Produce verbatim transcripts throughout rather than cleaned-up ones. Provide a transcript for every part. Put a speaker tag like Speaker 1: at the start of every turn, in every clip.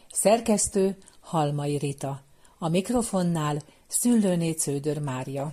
Speaker 1: Szerkesztő Halmai Rita. A mikrofonnál Szüllőné Cződör Mária.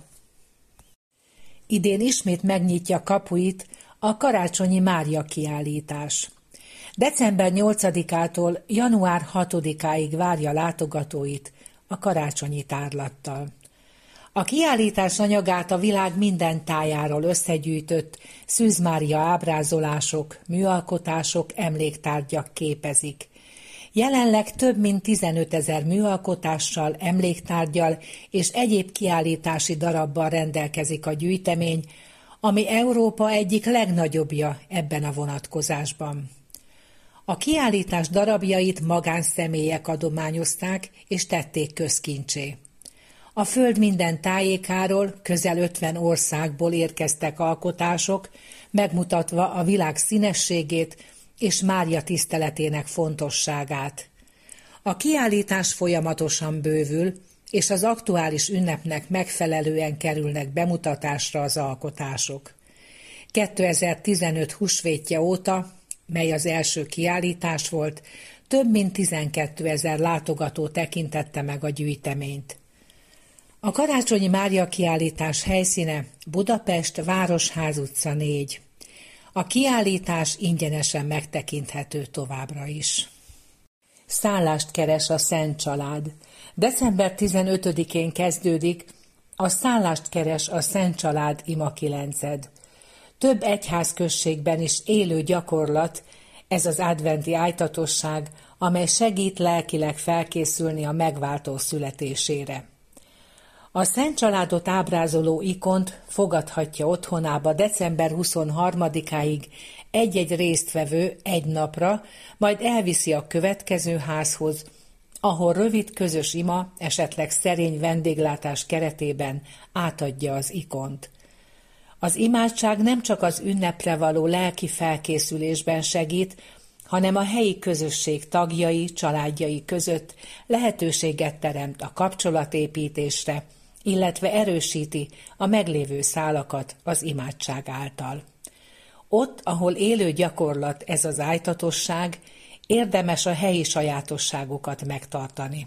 Speaker 1: Idén ismét megnyitja kapuit a Karácsonyi Mária kiállítás. december nyolcadikától január hatodikáig várja látogatóit a karácsonyi tárlattal. A kiállítás anyagát a világ minden tájáról összegyűjtött Szűz Mária ábrázolások, műalkotások, emléktárgyak képezik. Jelenleg több mint tizenötezer műalkotással, emléktárggyal és egyéb kiállítási darabbal rendelkezik a gyűjtemény, ami Európa egyik legnagyobbja ebben a vonatkozásban. A kiállítás darabjait magánszemélyek adományozták és tették közkincsé. A föld minden tájékáról, közel ötven országból érkeztek alkotások, megmutatva a világ színességét és Mária tiszteletének fontosságát. A kiállítás folyamatosan bővül, és az aktuális ünnepnek megfelelően kerülnek bemutatásra az alkotások. kétezer-tizenöt húsvétje óta, mely az első kiállítás volt, több mint tizenkétezer látogató tekintette meg a gyűjteményt. A Karácsonyi Mária kiállítás helyszíne Budapest, Városház utca négy. A kiállítás ingyenesen megtekinthető továbbra is. Szállást keres a Szent Család. december tizenötödikén kezdődik a Szállást keres a Szent Család ima kilenced. Több egyházközségben is élő gyakorlat ez az adventi ájtatosság, amely segít lelkileg felkészülni a megváltó születésére. A Szent Családot ábrázoló ikont fogadhatja otthonába december huszonharmadikáig egy-egy résztvevő egy napra, majd elviszi a következő házhoz, ahol rövid közös ima, esetleg szerény vendéglátás keretében átadja az ikont. Az imádság nem csak az ünnepre való lelki felkészülésben segít, hanem a helyi közösség tagjai, családjai között lehetőséget teremt a kapcsolatépítésre, illetve erősíti a meglévő szálakat az imádság által. Ott, ahol élő gyakorlat ez az ájtatosság, érdemes a helyi sajátosságokat megtartani.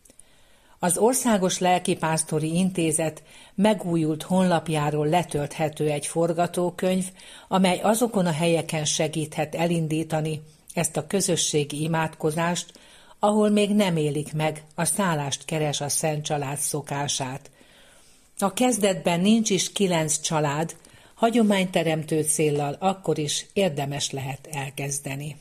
Speaker 1: Az Országos Lelkipásztori Intézet megújult honlapjáról letölthető egy forgatókönyv, amely azokon a helyeken segíthet elindítani ezt a közösségi imádkozást, ahol még nem élik meg a szállást keres a Szent Család szokását. A kezdetben nincs is kilenc család, hagyományteremtő céllal akkor is érdemes lehet elkezdeni.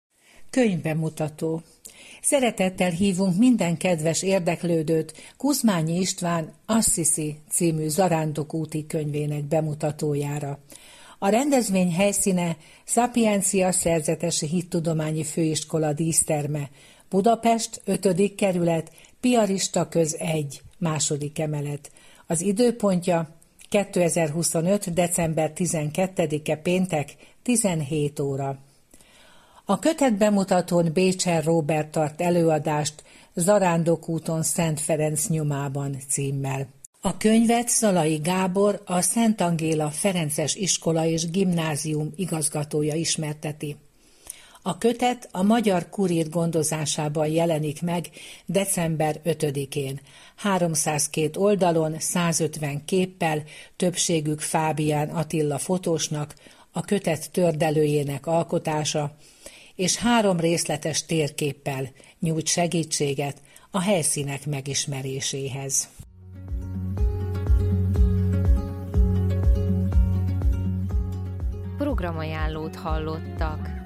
Speaker 1: Könyvbemutató. Szeretettel hívunk minden kedves érdeklődőt Kuzmányi István Assisi című Zarándokúti könyvének bemutatójára. A rendezvény helyszíne Szapiencia Szerzetesi Hittudományi Főiskola díszterme, Budapest, ötödik kerület, Piarista köz egy, második emelet. Az időpontja kétezer-huszonöt. december tizenkettedike péntek, tizenhét óra. A kötet bemutatón Bécser Róbert tart előadást Zarándokúton Szent Ferenc nyomában címmel. A könyvet Szalai Gábor, a Szent Angéla Ferences Iskola és Gimnázium igazgatója ismerteti. A kötet a Magyar Kurír gondozásában jelenik meg december ötödikén. háromszázkettő oldalon, százötven képpel, többségük Fábián Attila fotósnak, a kötet tördelőjének alkotása, és három részletes térképpel nyújt segítséget a helyszínek megismeréséhez.
Speaker 2: Programajánlót hallottak.